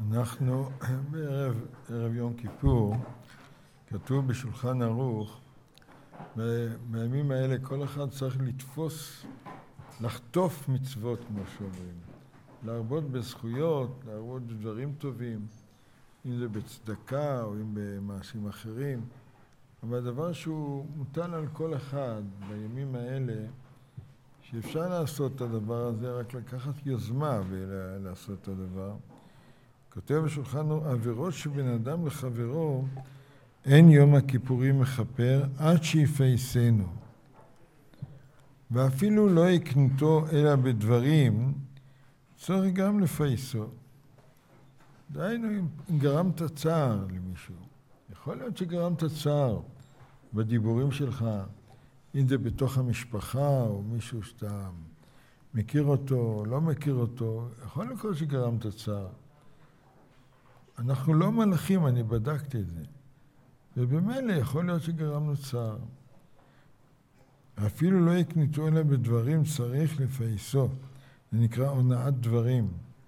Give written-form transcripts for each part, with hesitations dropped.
אנחנו בערב יום כיפור, כתוב בשולחן ערוך, בימים האלה כל אחד צריך לתפוס, לחטוף מצוות, כמו שאומרים. להרבות בזכויות, להרבות בדברים טובים, אם זה בצדקה או אם במעשים אחרים. אבל הדבר שהוא מוטל על כל אחד בימים האלה, שאפשר לעשות את הדבר הזה, רק לקחת יוזמה ולעשות את הדבר. כותב בשולחן עבירות שבין אדם לחברו, אין יום הכיפורים מכפר עד שיפייסנו. ואפילו לא יקנתו אלא בדברים, צריך גם לפייסו. דהיינו, אם גרמת צער למישהו, יכול להיות שגרמת צער בדיבורים שלך, אם זה בתוך המשפחה או מישהו שאתה מכיר אותו או לא מכיר אותו, יכול להיות שגרמת צער. אנחנו לא מלאכים, אני בדקתי את זה. ובמילא יכול להיות שגרמנו צער. אפילו לא יקניתו אלא בדברים, צריך לפייסו. זה נקרא הונאת דברים.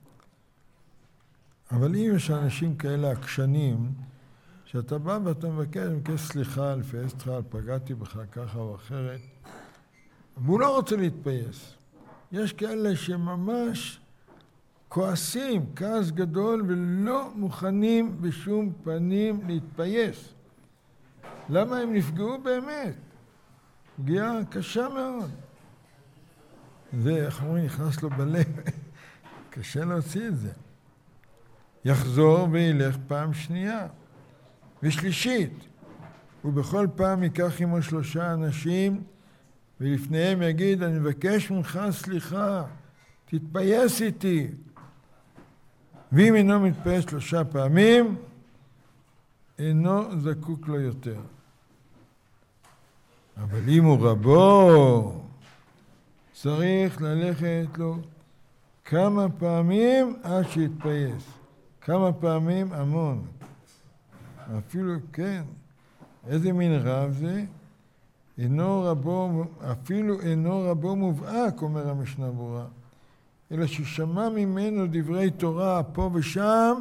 אבל אם יש אנשים כאלה עקשנים, שאתה בא ואתה מבקש סליחה, לפייס אותך, פגעתי בך ככה או אחרת, והוא לא רוצה להתפייס. יש כאלה שממש כועסים, כעס גדול, ולא מוכנים בשום פנים להתפייס. למה הם נפגעו באמת? פגיעה קשה מאוד. זה, איך אומרים, נכנס לו בלב. קשה להוציא את זה. יחזור וילך פעם שנייה ושלישית. ובכל פעם ייקח עמו 3 אנשים, ולפניהם יגיד, אני מבקש ממך סליחה, תתפייס איתי. ואם אינו מתפייס 3 פעמים, אינו זקוק לו יותר. אבל אם הוא רבו, צריך ללכת לו כמה פעמים עד שיתפייס. כמה פעמים המון. אפילו, כן, איזה מין רב זה? אינו רבו, אפילו אינו רבו מובהק, אומר המשנה ברורה. אלא ששמע ממנו דברי תורה פה ושם,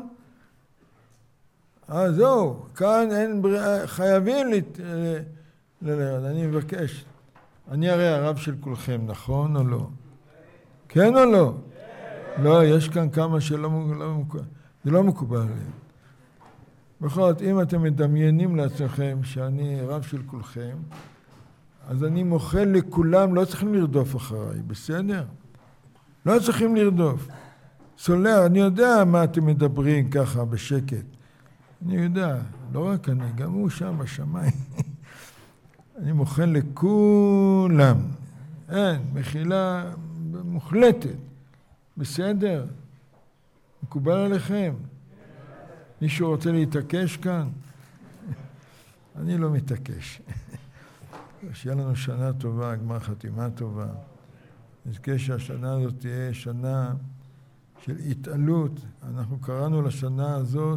אז זהו, כאן אין ברירה, חייבים אני מבקש. אני הרי הרב של כולכם, נכון או לא? כן או לא? לא, יש כאן כמה שלא מקובל. זה לא מקובל עליהם. בכל זאת, אם אתם מדמיינים לעצמכם שאני רב של כולכם, אז אני מוחל לכולם, לא צריכים לרדוף אחריי, בסדר? לא צריכים לרדוף. סולר, אני יודע מה אתם מדברים ככה בשקט. אני יודע, לא רק אני, גם הוא שם בשמיים. אני מוחל לכולם. אין, מחילה מוחלטת. בסדר? מקובל עליכם? מישהו רוצה להתעקש כאן? אני לא מתעקש. שיהיה לנו שנה טובה, גמר חתימה טובה. נזכה שהשנה הזאת תהיה שנה של התעלות. אנחנו קראנו לשנה הזאת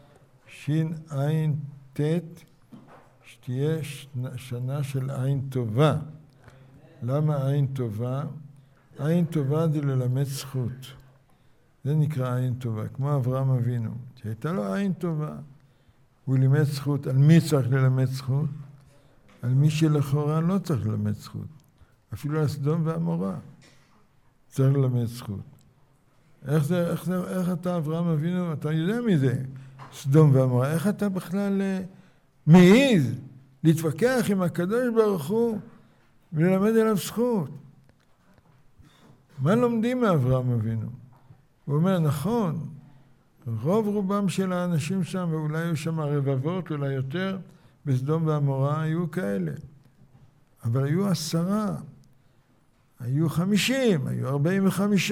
ש"ע"ט, שתהיה שנה של עין טובה. למה עין טובה? עין טובה זה ללמד זכות. זה נקרא עין טובה, כמו אברהם אבינו, שהייתה לו עין טובה. הוא לימד זכות. על מי צריך ללמד זכות? על מי שלכאורה לא צריך ללמד זכות. אפילו על סדום ועמורה צריך ללמד זכות. איך אתה, אברהם אבינו, אתה יודע מי זה? סדום ועמורה. איך אתה בכלל מעיז להתווכח עם הקדוש ברוך הוא וללמד עליו זכות? מה לומדים מאברהם אבינו? הוא אומר, נכון, רוב רובם של האנשים שם, ואולי היו שם רבבות, אולי יותר, בסדום ועמורה היו כאלה. אבל היו 10, היו 50, היו 45,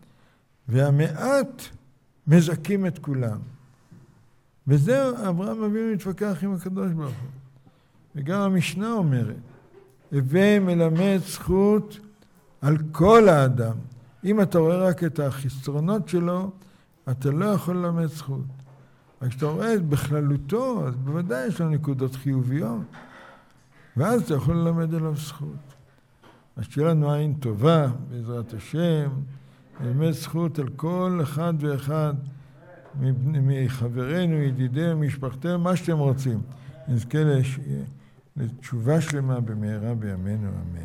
והמעט מזכים את כולם. וזהו, אברהם אבינו מתווכח עם הקדוש ברוך הוא. וגם המשנה אומרת, הווה מלמד זכות על כל האדם. אם אתה רואה רק את החסרונות שלו, אתה לא יכול ללמד זכות. רק כשאתה רואה את בכללותו, אז בוודאי יש לו נקודות חיוביות. ואז אתה יכול ללמד עליו זכות. אז שיהיה לנו עין טובה, בעזרת השם, ללמד זכות על כל אחד ואחד מחברנו, ידידינו, משפחתנו, מה שאתם רוצים. נזכה לתשובה שלמה במהרה בימינו, אמן.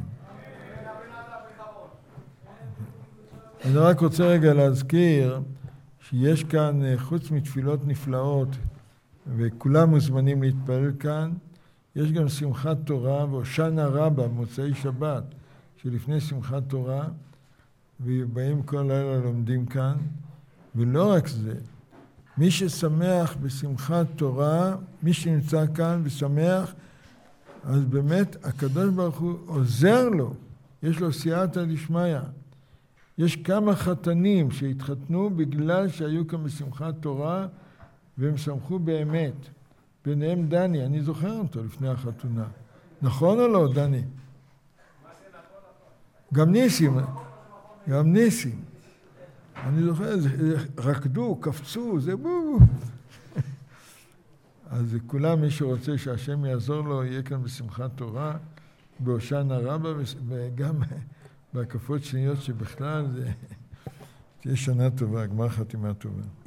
אני רק רוצה רגע להזכיר שיש כאן, חוץ מתפילות נפלאות, וכולם מוזמנים להתפלל כאן, יש גם שמחת תורה והושענא רבה במוצאי שבת, שלפני שמחת תורה, ובאים כל לילה לומדים כאן, ולא רק זה, מי ששמח בשמחת תורה, מי שנמצא כאן ושמח, אז באמת הקדוש ברוך הוא עוזר לו, יש לו סייעתא דשמיא. יש כמה חתנים שהתחתנו בגלל שהיו כאן בשמחת תורה, והם שמחו באמת. ביניהם דני, אני זוכר אותו לפני החתונה. נכון או לא, דני? גם ניסים. גם ניסים. אני זוכר, רקדו, קפצו, זה בואו. אז כולם, מי שרוצה שהשם יעזור לו, יהיה כאן בשמחת תורה, בהושענא רבה, וגם בהקפות שניות שבכלל, תהיה שנה טובה, גמר חתימה טובה.